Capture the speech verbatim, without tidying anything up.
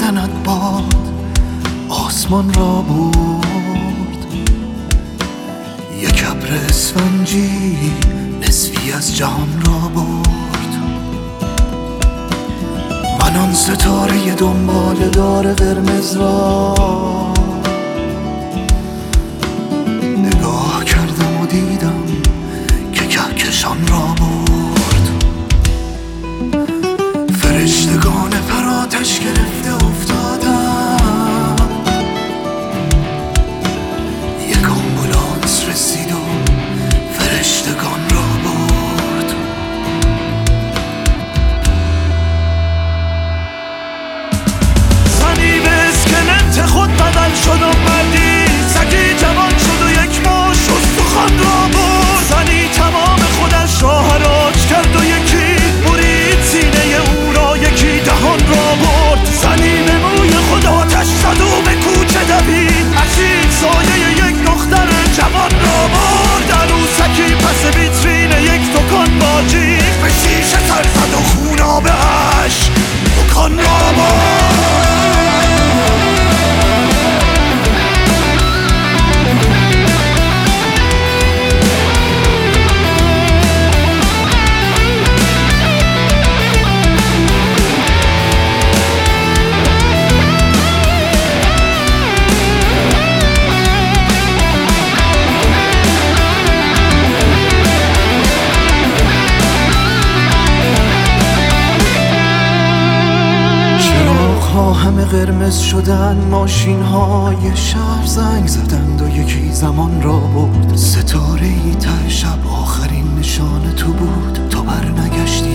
تنت باد آسمان را برد، یک ابر اسفنجی نصفی از جهان را برد. من آن ستاره دنبال دار قرمز را نگاه کردم و دیدم که کهکشان را برد. فرشتگان پرآتش گرفته افتادم، یک آمبولانس رسید و فرشتگان را برد. زنی به اسکلت خود بدل شد و مردی سگی جوان شد و یک مش استخوان را برد. زنی تمام خودش را حراج کرد و یکی برید سینه او را، یکی دهان را برد. زنی به موی خود آتش زد و به کوچه دوید، عزیز سایه یک دختر جوان را برد. عروسکی پس ویترین یک دکان با جیغ به شیشه سر زد و خونابه اش دکان را برد. همه قرمز شدن، ماشین های شهر زنگ زدند و یکی زمان را برد. ستاره ای ته شب آخرین نشان تو بود، تو بر نگشتی